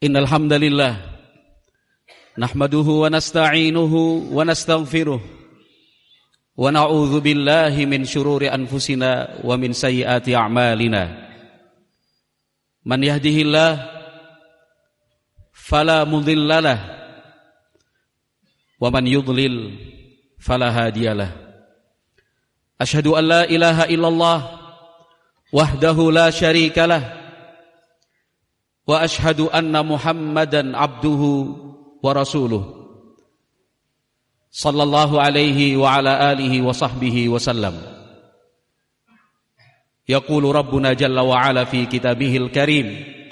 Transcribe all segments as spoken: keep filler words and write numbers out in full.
Innal hamdalillah nahmaduhu wa nasta'inuhu wa nastaghfiruh wa na'udzu billahi min syururi anfusina wa min sayyiati a'malina. Man yahdihillah fala mudhillalah wa man yudlil fala hadiyalah. Asyhadu an la ilaha illallah wahdahu la syarikalah wa ashhadu anna Muhammadan abduhu wa rasuluh sallallahu alaihi wa ala alihi wa sahbihi wa sallam. Yaqulu Rabbuna jalla wa ala fi kitabihil karim,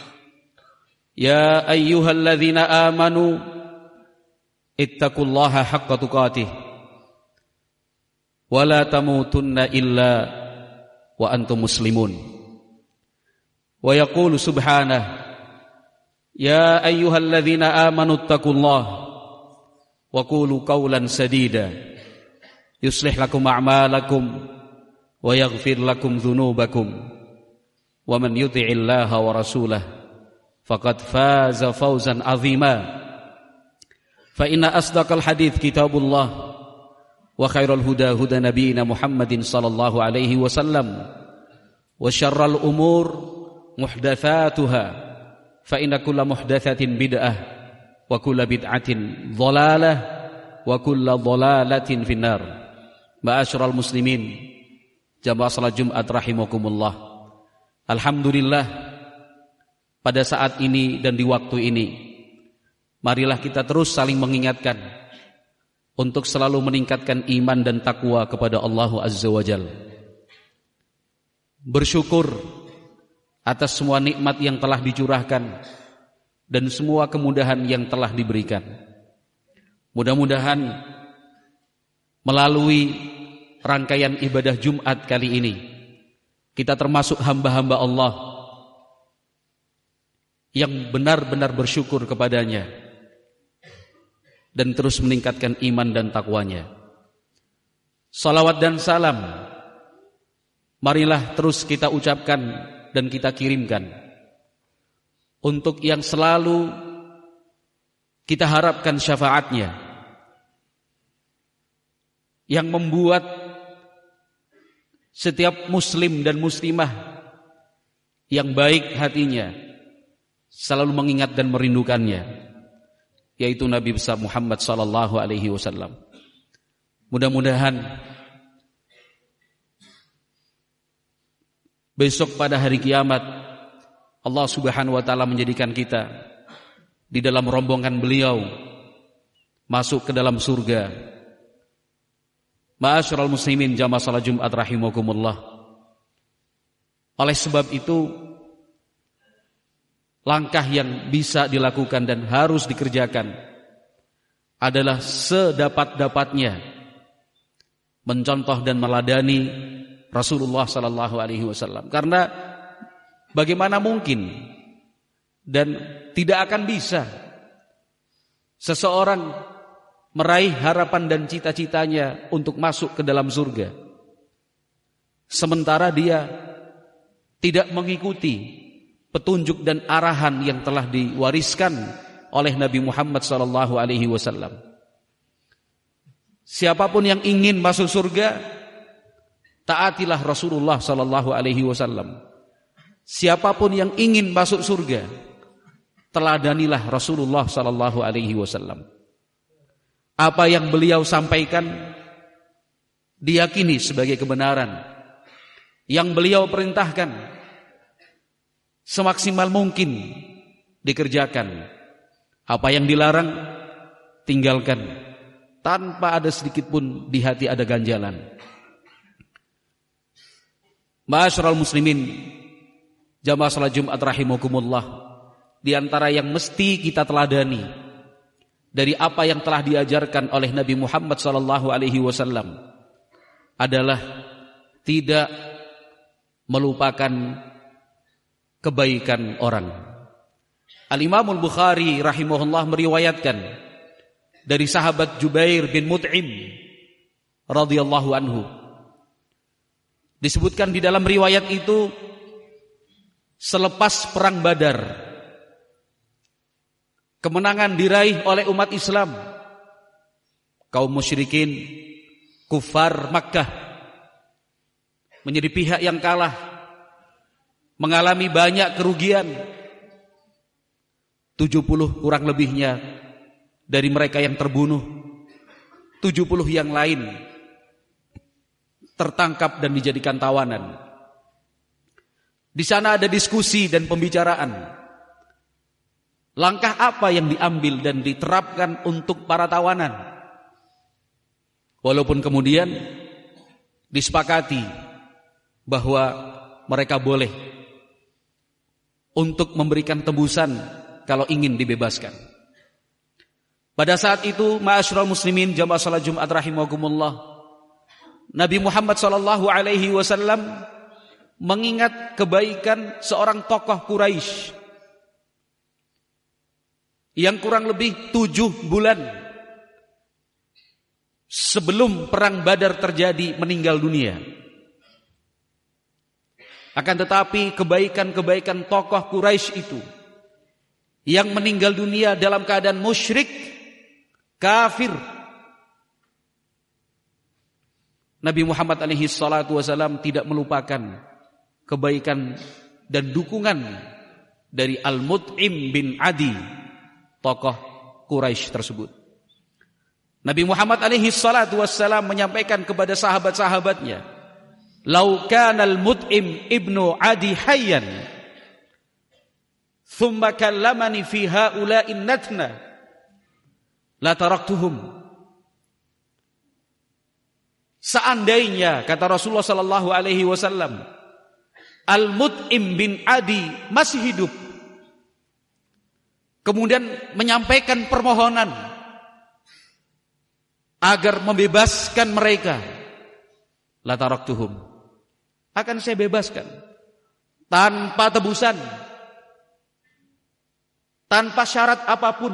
ya ayyuhalladzina amanu ittaqullaha haqqa tuqatih wa la tamutunna illa wa antum muslimun. Wa yaqulu subhanahu, ya ayyuhalladzina amanu ittaqullaha wa qulu qawlan sadida yuslih lakum a'malakum wa yaghfir lakum dhunubakum wa man yuti'illaha wa rasulahu faqad faza fawzan 'azima. Fa inna asdaqal hadits kitabullah wa khairal huda huda nabiyyina Muhammadin sallallahu alaihi wasallam wa syarral umur muhdatsatuha fa inna kulla muhdatsatin bid'ah wa kulla bid'atin dhalalah wa kulla dhalalatin finnar. Ma'asyiral muslimin, jamaah salat Jumat rahimakumullah. Alhamdulillah, pada saat ini dan di waktu ini marilah kita terus saling mengingatkan untuk selalu meningkatkan iman dan takwa kepada Allah Azza wa Jalla. Bersyukur atas semua nikmat yang telah dicurahkan dan semua kemudahan yang telah diberikan. Mudah-mudahan melalui rangkaian ibadah Jumat kali ini kita termasuk hamba-hamba Allah yang benar-benar bersyukur kepadanya dan terus meningkatkan iman dan takwanya. Salawat dan salam marilah terus kita ucapkan dan kita kirimkan untuk yang selalu kita harapkan syafaatnya, yang membuat setiap muslim dan muslimah yang baik hatinya selalu mengingat dan merindukannya, yaitu Nabi besar Muhammad sallallahu alaihi wasallam. Mudah-mudahan besok pada hari kiamat Allah Subhanahu wa taala menjadikan kita di dalam rombongan beliau masuk ke dalam surga. Ma'asyiral muslimin, jamaah salat Jumat rahimakumullah. Oleh sebab itu, langkah yang bisa dilakukan dan harus dikerjakan adalah sedapat-dapatnya mencontoh dan meladani Rasulullah sallallahu alaihi wasallam. Karena bagaimana mungkin dan tidak akan bisa seseorang meraih harapan dan cita-citanya untuk masuk ke dalam surga sementara dia tidak mengikuti petunjuk dan arahan yang telah diwariskan oleh Nabi Muhammad sallallahu alaihi wasallam. Siapapun yang ingin masuk surga, taatilah Rasulullah sallallahu alaihi wasallam. Siapapun yang ingin masuk surga, teladanilah Rasulullah sallallahu alaihi wasallam. Apa yang beliau sampaikan diyakini sebagai kebenaran. Yang beliau perintahkan semaksimal mungkin dikerjakan. Apa yang dilarang tinggalkan, tanpa ada sedikit pun di hati ada ganjalan. Ma'asyiral muslimin, jamaah salat Jumat rahimakumullah, di antara yang mesti kita teladani dari apa yang telah diajarkan oleh Nabi Muhammad sallallahu alaihi wasallam adalah tidak melupakan kebaikan orang. Al-Imam Al-Bukhari rahimahullah meriwayatkan dari sahabat Jubair bin Mut'im radhiyallahu anhu. Disebutkan di dalam riwayat itu, selepas perang Badar, kemenangan diraih oleh umat Islam. Kaum musyrikin, kufar Makkah menjadi pihak yang kalah, mengalami banyak kerugian. tujuh puluh kurang lebihnya dari mereka yang terbunuh, tujuh puluh yang lain tertangkap dan dijadikan tawanan. Di sana ada diskusi dan pembicaraan. Langkah apa yang diambil dan diterapkan untuk para tawanan? Walaupun kemudian disepakati bahwa mereka boleh untuk memberikan tebusan kalau ingin dibebaskan. Pada saat itu, ma'asyiral muslimin jamaah salat Jumat rahimakumullah, Nabi Muhammad sallallahu alaihi wasallam mengingat kebaikan seorang tokoh Quraisy yang kurang lebih tujuh bulan sebelum perang Badar terjadi meninggal dunia. Akan tetapi kebaikan-kebaikan tokoh Quraisy itu yang meninggal dunia dalam keadaan musyrik, kafir, Nabi Muhammad alaihi salatu wasallam tidak melupakan kebaikan dan dukungan dari Al-Mut'im bin Adi, tokoh Quraisy tersebut. Nabi Muhammad alaihi salatu wasallam menyampaikan kepada sahabat-sahabatnya, "Lau kana al-Mut'im ibnu Adi hayyan, thumma kallamani fi haula'in natna, la taraktuhum." Seandainya, kata Rasulullah sallallahu alaihi wasallam, Al-Mut'im bin Adi masih hidup, kemudian menyampaikan permohonan agar membebaskan mereka, la taraktuhum, akan saya bebaskan tanpa tebusan, tanpa syarat apapun.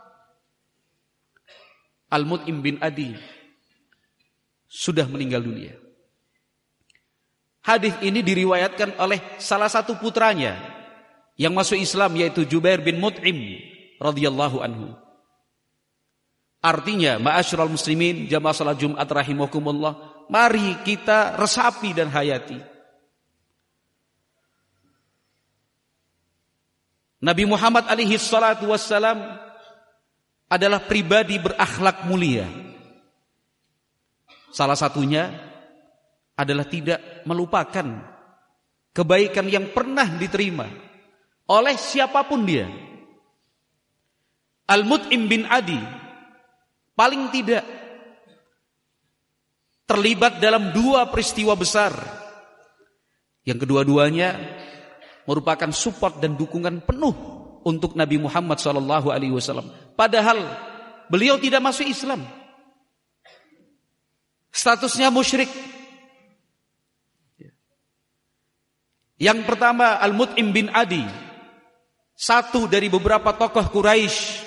Al-Mut'im bin Adi sudah meninggal dunia. Hadis ini diriwayatkan oleh salah satu putranya yang masuk Islam, yaitu Jubair bin Mut'im radhiyallahu anhu. Artinya, ma'asyiral muslimin jamaah salat Jumat rahimakumullah, mari kita resapi dan hayati Nabi Muhammad alaihi salatu wassalam adalah pribadi berakhlak mulia. Salah satunya adalah tidak melupakan kebaikan yang pernah diterima oleh siapapun dia. Al-Mut'im bin Adi paling tidak terlibat dalam dua peristiwa besar yang kedua-duanya merupakan support dan dukungan penuh untuk Nabi Muhammad shallallahu alaihi wasallam. Padahal beliau tidak masuk Islam, statusnya musyrik. Yang pertama, Al-Mut'im bin Adi, satu dari beberapa tokoh Quraisy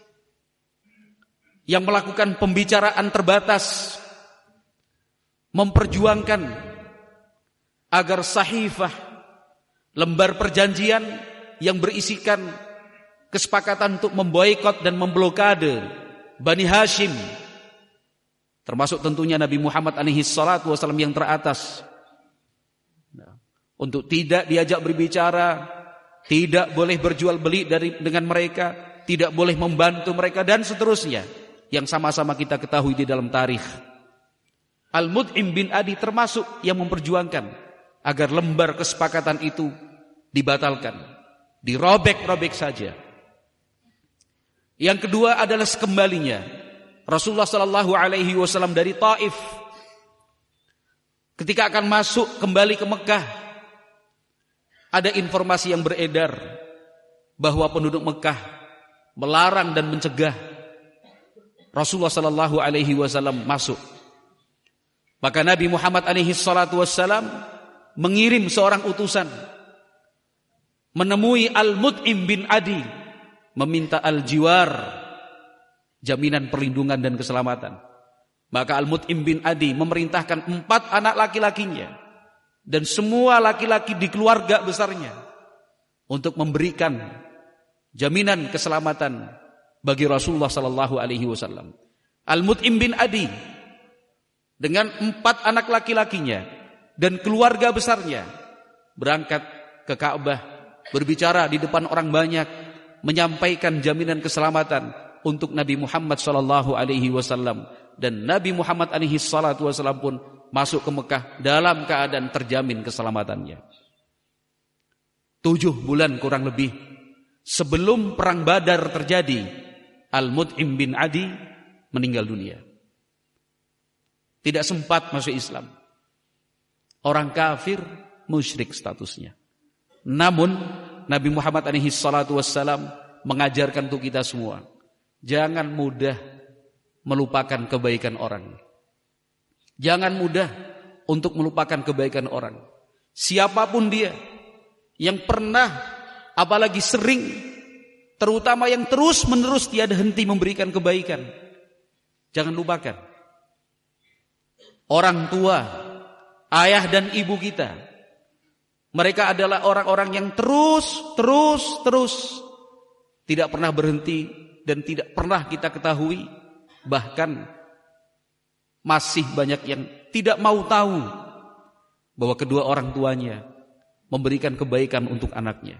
yang melakukan pembicaraan terbatas, memperjuangkan agar sahifah, lembar perjanjian yang berisikan kesepakatan untuk memboikot dan memblokade Bani Hashim, termasuk tentunya Nabi Muhammad alaihi salatu wasallam yang teratas, nah, untuk tidak diajak berbicara, tidak boleh berjual beli dari dengan mereka, tidak boleh membantu mereka, dan seterusnya yang sama-sama kita ketahui di dalam tarikh. Al-Mut'im bin Adi termasuk yang memperjuangkan agar lembar kesepakatan itu dibatalkan, dirobek-robek saja. Yang kedua adalah sekembalinya Rasulullah sallallahu alaihi wasallam dari Taif, ketika akan masuk kembali ke Mekah, ada informasi yang beredar bahwa penduduk Mekah melarang dan mencegah Rasulullah sallallahu alaihi wasallam masuk. Maka Nabi Muhammad alaihi salatu wassalam mengirim seorang utusan menemui Al-Mut'im bin Adi, meminta al-jiwar, jaminan perlindungan dan keselamatan. Maka Al-Mut'im bin Adi memerintahkan empat anak laki-lakinya dan semua laki-laki di keluarga besarnya untuk memberikan jaminan keselamatan bagi Rasulullah sallallahu alaihi wasallam. Al-Mut'im bin Adi dengan empat anak laki-lakinya dan keluarga besarnya berangkat ke Ka'bah, berbicara di depan orang banyak, menyampaikan jaminan keselamatan untuk Nabi Muhammad sallallahu alaihi wasallam, dan Nabi Muhammad alaihi salatu wasallam pun masuk ke Mekah dalam keadaan terjamin keselamatannya. Tujuh bulan kurang lebih sebelum perang Badar terjadi, Al-Mut'im bin Adi meninggal dunia. Tidak sempat masuk Islam. Orang kafir, musyrik statusnya. Namun Nabi Muhammad alaihi salatu wassalam mengajarkan untuk kita semua, jangan mudah melupakan kebaikan orang. Jangan mudah untuk melupakan kebaikan orang. Siapapun dia yang pernah, apalagi sering, terutama yang terus-menerus tiada henti memberikan kebaikan, jangan lupakan. Orang tua, ayah dan ibu kita, mereka adalah orang-orang yang terus, terus, terus tidak pernah berhenti dan tidak pernah kita ketahui. Bahkan masih banyak yang tidak mau tahu bahwa kedua orang tuanya memberikan kebaikan untuk anaknya.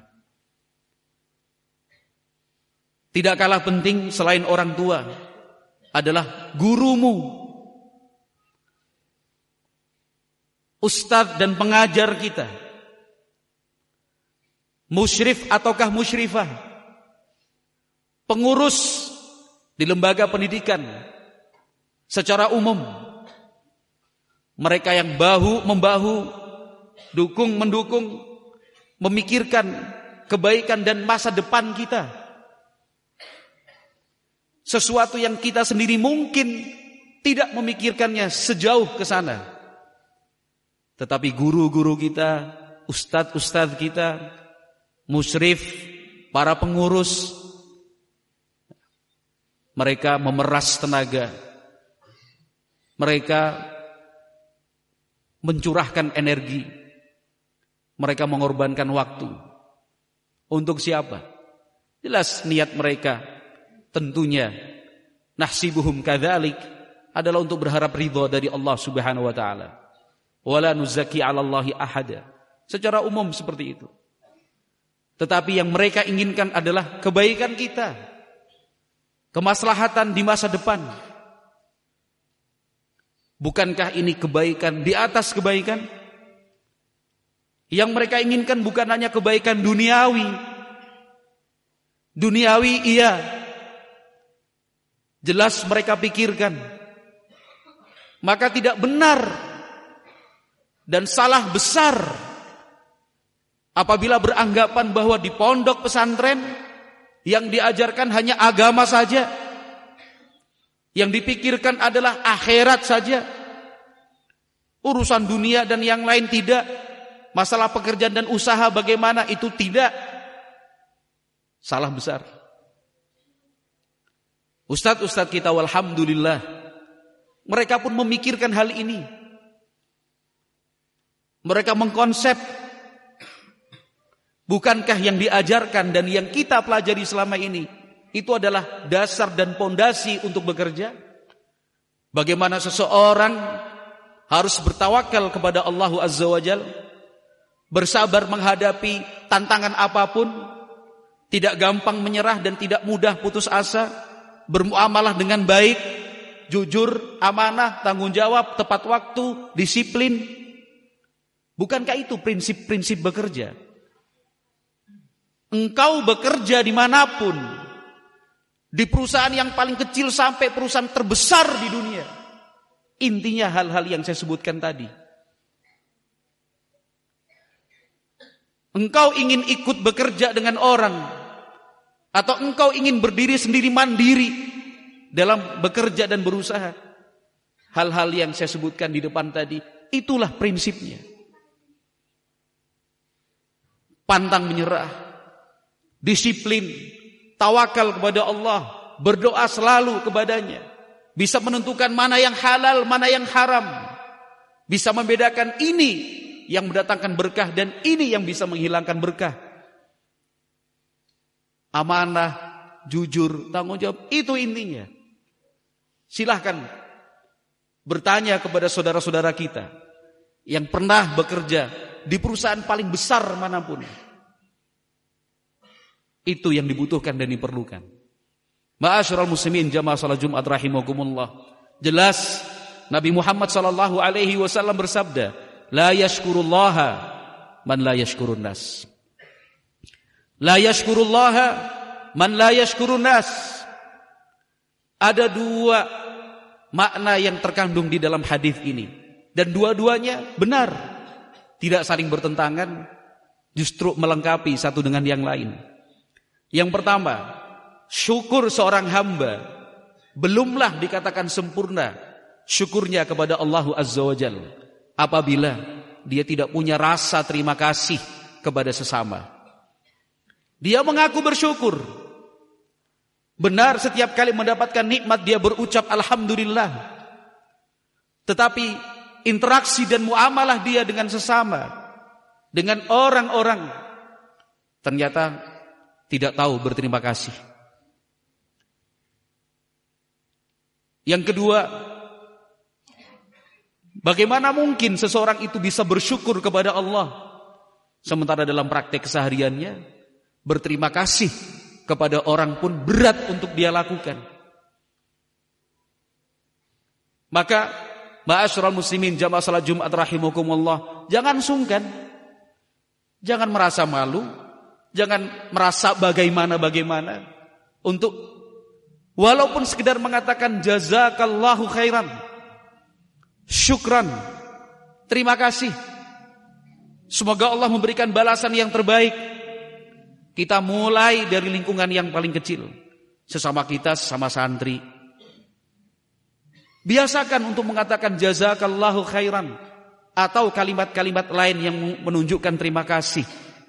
Tidak kalah penting selain orang tua adalah gurumu, ustadz dan pengajar kita, musyrif ataukah musyrifah, pengurus di lembaga pendidikan secara umum, mereka yang bahu membahu, dukung mendukung, memikirkan kebaikan dan masa depan kita. Sesuatu yang kita sendiri mungkin tidak memikirkannya sejauh ke sana, tetapi guru-guru kita, ustadz-ustadz kita, musyrif, para pengurus, mereka memeras tenaga, mereka mencurahkan energi, mereka mengorbankan waktu. Untuk siapa? Jelas niat mereka tentunya nahsibuhum kadzalik adalah untuk berharap ridha dari Allah Subhanahu wa taala. Wala nuzaki 'alallahi ahada. Secara umum seperti itu. Tetapi yang mereka inginkan adalah kebaikan kita, kemaslahatan di masa depan. Bukankah ini kebaikan di atas kebaikan? Yang mereka inginkan bukan hanya kebaikan duniawi. Duniawi iya, jelas mereka pikirkan. Maka tidak benar dan salah besar apabila beranggapan bahwa di pondok pesantren yang diajarkan hanya agama saja, yang dipikirkan adalah akhirat saja, urusan dunia dan yang lain tidak, masalah pekerjaan dan usaha bagaimana itu tidak. Salah besar. Ustadz-ustadz kita walhamdulillah, mereka pun memikirkan hal ini. Mereka mengkonsep, bukankah yang diajarkan dan yang kita pelajari selama ini itu adalah dasar dan pondasi untuk bekerja? Bagaimana seseorang harus bertawakal kepada Allah Azza wa Jalla, bersabar menghadapi tantangan apapun, tidak gampang menyerah dan tidak mudah putus asa, bermuamalah dengan baik, jujur, amanah, tanggung jawab, tepat waktu, disiplin. Bukankah itu prinsip-prinsip bekerja? Engkau bekerja dimanapun, di perusahaan yang paling kecil sampai perusahaan terbesar di dunia, intinya hal-hal yang saya sebutkan tadi. Engkau ingin ikut bekerja dengan orang, atau engkau ingin berdiri sendiri mandiri dalam bekerja dan berusaha, hal-hal yang saya sebutkan di depan tadi, itulah prinsipnya. Pantang menyerah, disiplin, tawakal kepada Allah, berdoa selalu kepadanya, bisa menentukan mana yang halal, mana yang haram, bisa membedakan ini yang mendatangkan berkah dan ini yang bisa menghilangkan berkah. Amanah, jujur, tanggung jawab. Itu intinya. Silahkan bertanya kepada saudara-saudara kita yang pernah bekerja di perusahaan paling besar manapun. Itu yang dibutuhkan dan diperlukan. Ma'asyiral muslimin jamaah salat Jumat rahimakumullah. Jelas Nabi Muhammad sallallahu alaihi wasallam bersabda, la yashkurullaha man la yashkurun nas. La yashkurullaha man la yashkurun nas. Ada dua makna yang terkandung di dalam hadis ini, dan dua-duanya benar, tidak saling bertentangan, justru melengkapi satu dengan yang lain. Yang pertama, syukur seorang hamba belumlah dikatakan sempurna syukurnya kepada Allah Azza wa Jalla apabila dia tidak punya rasa terima kasih kepada sesama. Dia mengaku bersyukur. Benar, setiap kali mendapatkan nikmat dia berucap alhamdulillah. Tetapi interaksi dan muamalah dia dengan sesama, dengan orang-orang, ternyata tidak tahu berterima kasih. Yang kedua, bagaimana mungkin seseorang itu bisa bersyukur kepada Allah sementara dalam praktek kesehariannya berterima kasih kepada orang pun berat untuk dia lakukan. Maka ma'asyiral muslimin jamaah salat Jumat rahimakumullah, jangan sungkan, jangan merasa malu, jangan merasa bagaimana-bagaimana untuk walaupun sekedar mengatakan jazakallahu khairan, syukran, terima kasih, semoga Allah memberikan balasan yang terbaik. Kita mulai dari lingkungan yang paling kecil, sesama kita, sesama santri. Biasakan untuk mengatakan jazakallahu khairan atau kalimat-kalimat lain yang menunjukkan terima kasih.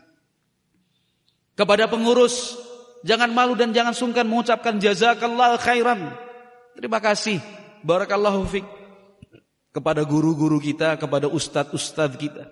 Kepada pengurus, jangan malu dan jangan sungkan mengucapkan jazakallahu khairan, terima kasih, barakallahu fiik. Kepada guru-guru kita, kepada ustadz-ustadz kita,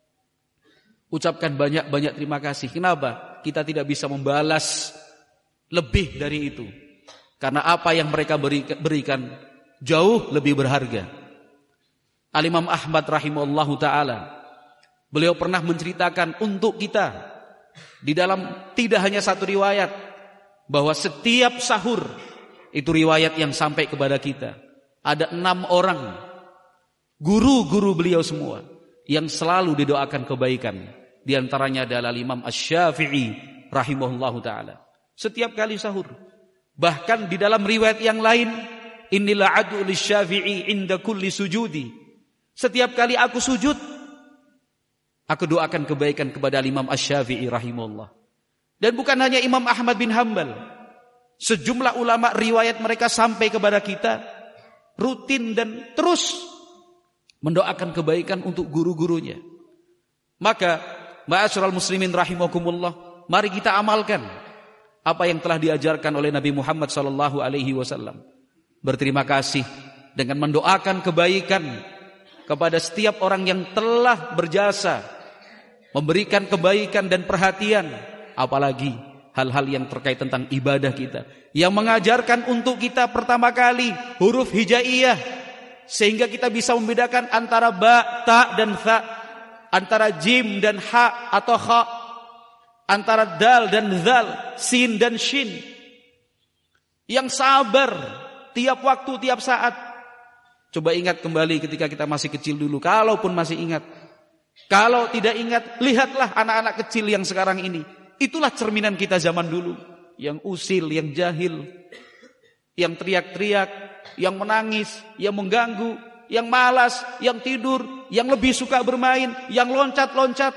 ucapkan banyak-banyak terima kasih. Kenapa? Kita tidak bisa membalas lebih dari itu, karena apa yang mereka berikan jauh lebih berharga. Al-Imam Ahmad rahimahullahu ta'ala, beliau pernah menceritakan untuk kita di dalam tidak hanya satu riwayat, bahwa setiap sahur itu riwayat yang sampai kepada kita, ada enam orang guru-guru beliau semua yang selalu didoakan kebaikan. Di antaranya adalah Imam Asy-Syafi'i rahimahullahu ta'ala. Setiap kali sahur, bahkan di dalam riwayat yang lain, innila adu lisy-Syafi'i inda kulli sujudi, setiap kali aku sujud, aku doakan kebaikan kepada Imam Asy-Syafi'i rahimahullah. Dan bukan hanya Imam Ahmad bin Hanbal, sejumlah ulama riwayat mereka sampai kepada kita, rutin dan terus mendoakan kebaikan untuk guru-gurunya. Maka ma'asyiral muslimin rahimakumullah, mari kita amalkan apa yang telah diajarkan oleh Nabi Muhammad sallallahu alaihi wasallam. Berterima kasih dengan mendoakan kebaikan kepada setiap orang yang telah berjasa, memberikan kebaikan dan perhatian, apalagi hal-hal yang terkait tentang ibadah kita, yang mengajarkan untuk kita pertama kali huruf hijaiyah, sehingga kita bisa membedakan antara ba, ta dan tha, antara jim dan ha atau kha, antara dal dan zal, sin dan shin. Yang sabar tiap waktu, tiap saat. Coba ingat kembali ketika kita masih kecil dulu, kalaupun masih ingat. Kalau tidak ingat, lihatlah anak-anak kecil yang sekarang ini. Itulah cerminan kita zaman dulu, yang usil, yang jahil, yang teriak-teriak, yang menangis, yang mengganggu, yang malas, yang tidur, yang lebih suka bermain, yang loncat-loncat.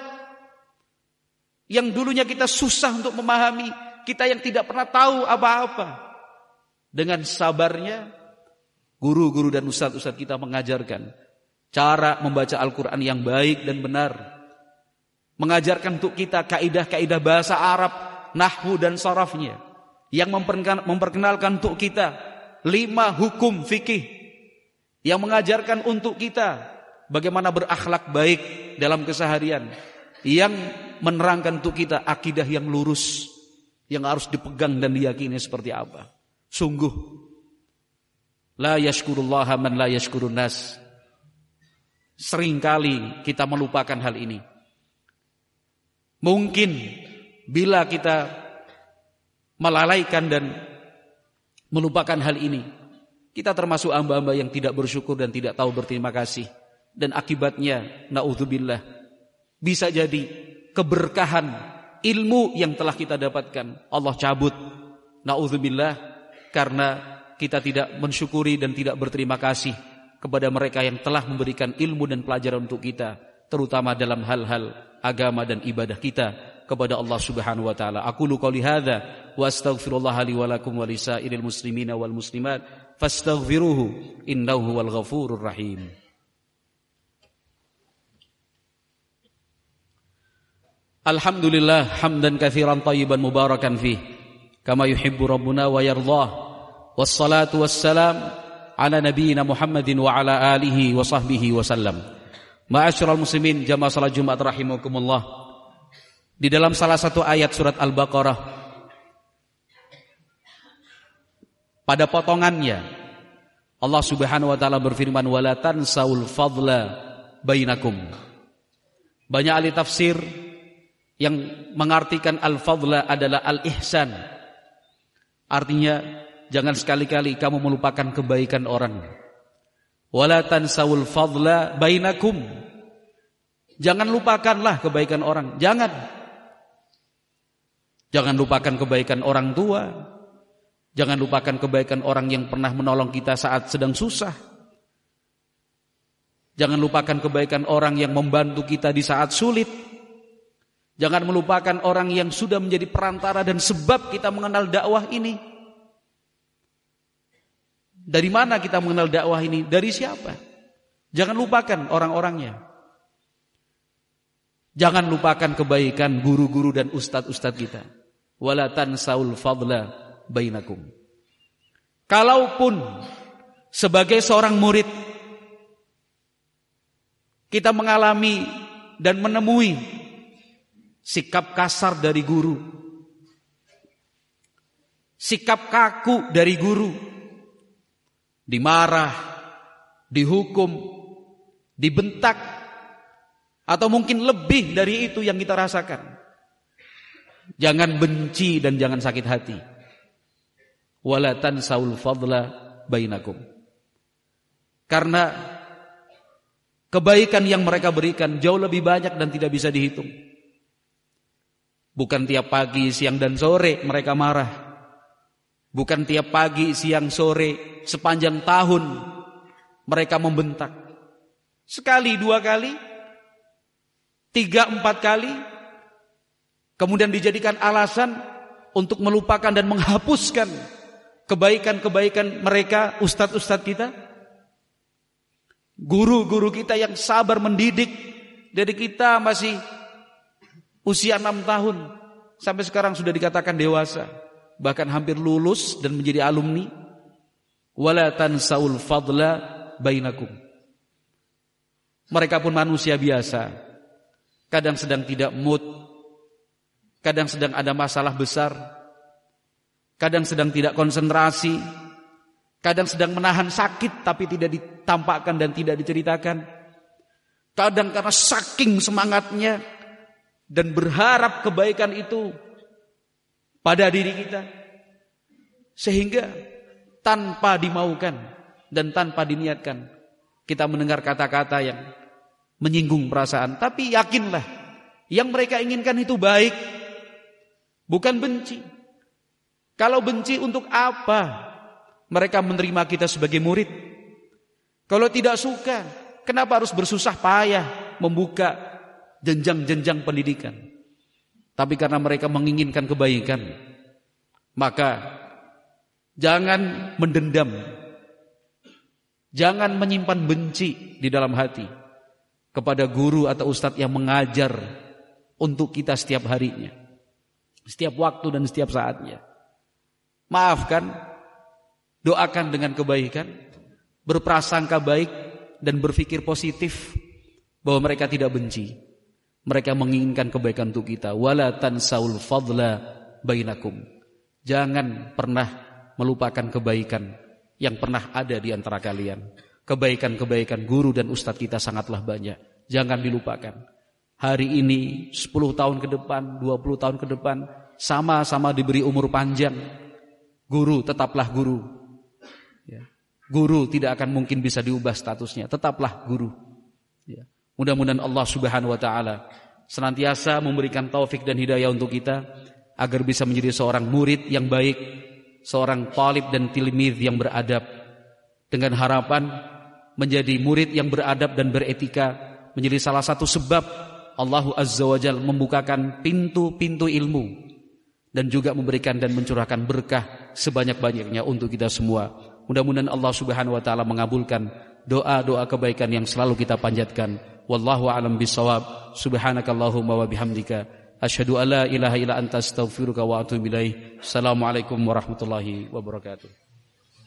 Yang dulunya kita susah untuk memahami, kita yang tidak pernah tahu apa-apa. Dengan sabarnya, guru-guru dan ustadz-ustadz kita mengajarkan cara membaca Al-Quran yang baik dan benar. Mengajarkan untuk kita kaidah-kaidah bahasa Arab, nahwu dan sarafnya. Yang memperkenalkan untuk kita lima hukum fikih. Yang mengajarkan untuk kita bagaimana berakhlak baik dalam keseharian. Yang menerangkan untuk kita akidah yang lurus. yang harus dipegang dan diyakini seperti apa. Sungguh la yashkurullaha man la yashkurun nas. Seringkali kita melupakan hal ini. Mungkin bila kita melalaikan dan melupakan hal ini, kita termasuk hamba-hamba yang tidak bersyukur dan tidak tahu berterima kasih. Dan akibatnya, na'udzubillah, bisa jadi keberkahan ilmu yang telah kita dapatkan Allah cabut, na'udzubillah, karena kita tidak mensyukuri dan tidak berterima kasih kepada mereka yang telah memberikan ilmu dan pelajaran untuk kita, terutama dalam hal-hal agama dan ibadah kita kepada Allah Subhanahu wa taala. Aqulu qouli hadza wa astaghfirullah li wa lakum wa lisairil muslimina wal muslimat fastaghfiruhu innahu huwal ghafurur rahim. Alhamdulillah hamdan katsiran thayyiban mubarakan fih kama yuhibbu rabbuna wa yardah. Wassalatu wassalam ala nabiyyina Muhammadin wa ala alihi wa sahbihi wasallam. Ma'asyiral muslimin jamaah salat Jumat rahimakumullah. Di dalam salah satu ayat surat Al-Baqarah, pada potongannya Allah Subhanahu wa taala berfirman wala tansaul fadla bainakum. Banyak ahli tafsir yang mengartikan al-fadla adalah al-ihsan. Artinya jangan sekali-kali kamu melupakan kebaikan orang. Wala tansawul fadla bainakum. Jangan lupakanlah kebaikan orang. Jangan. Jangan lupakan kebaikan orang tua. Jangan lupakan kebaikan orang yang pernah menolong kita saat sedang susah. Jangan lupakan kebaikan orang yang membantu kita di saat sulit. Jangan melupakan orang yang sudah menjadi perantara dan sebab kita mengenal dakwah ini. Dari mana kita mengenal dakwah ini? Dari siapa? Jangan lupakan orang-orangnya. Jangan lupakan kebaikan guru-guru dan ustadz-ustadz kita. Wala tansaul fadla bainakum. Kalaupun sebagai seorang murid kita mengalami dan menemui sikap kasar dari guru, sikap kaku dari guru, dimarah, dihukum, dibentak, atau mungkin lebih dari itu yang kita rasakan, jangan benci dan jangan sakit hati. Wala tansaul fadla bainakum. Karena kebaikan yang mereka berikan jauh lebih banyak dan tidak bisa dihitung. Bukan tiap pagi, siang dan sore mereka marah. Bukan tiap pagi, siang, sore, sepanjang tahun mereka membentak. Sekali, dua kali, tiga, empat kali, kemudian dijadikan alasan untuk melupakan dan menghapuskan kebaikan-kebaikan mereka, ustadz-ustadz kita, guru-guru kita yang sabar mendidik dari kita masih usia enam tahun sampai sekarang sudah dikatakan dewasa, bahkan hampir lulus dan menjadi alumni. Wala tansaul fadla bainakum. Mereka pun manusia biasa, kadang sedang tidak mood, kadang sedang ada masalah besar, kadang sedang tidak konsentrasi, kadang sedang menahan sakit tapi tidak ditampakkan dan tidak diceritakan, kadang karena saking semangatnya dan berharap kebaikan itu pada diri kita, sehingga tanpa dimaukan dan tanpa diniatkan kita mendengar kata-kata yang menyinggung perasaan. Tapi yakinlah, yang mereka inginkan itu baik, bukan benci. Kalau benci, untuk apa mereka menerima kita sebagai murid? Kalau tidak suka, kenapa harus bersusah payah membuka jenjang-jenjang pendidikan? Tapi karena mereka menginginkan kebaikan, maka jangan mendendam, jangan menyimpan benci di dalam hati kepada guru atau ustadz yang mengajar untuk kita setiap harinya, setiap waktu dan setiap saatnya. Maafkan, doakan dengan kebaikan, berprasangka baik dan berpikir positif bahwa mereka tidak benci. Mereka menginginkan kebaikan untuk kita. Wala tansaul fadla bainakum. Jangan pernah melupakan kebaikan yang pernah ada di antara kalian. Kebaikan-kebaikan guru dan ustadz kita sangatlah banyak. Jangan dilupakan. Hari ini, sepuluh tahun ke depan, dua puluh tahun ke depan, sama-sama diberi umur panjang. Guru tetaplah guru. Ya. Guru tidak akan mungkin bisa diubah statusnya. Tetaplah guru. Ya. Mudah-mudahan Allah Subhanahu wa taala senantiasa memberikan taufik dan hidayah untuk kita agar bisa menjadi seorang murid yang baik, seorang talib dan tilmidz yang beradab, dengan harapan menjadi murid yang beradab dan beretika menjadi salah satu sebab Allah Azza wa Jalla membukakan pintu-pintu ilmu dan juga memberikan dan mencurahkan berkah sebanyak-banyaknya untuk kita semua. Mudah-mudahan Allah Subhanahu wa taala mengabulkan doa-doa kebaikan yang selalu kita panjatkan. Wallahu a'lam bishawab. Subhanakallahumma wa bihamdika asyhadu an la ilaha illa anta astaghfiruka wa atubu ilaik. Assalamualaikum warahmatullahi wabarakatuh.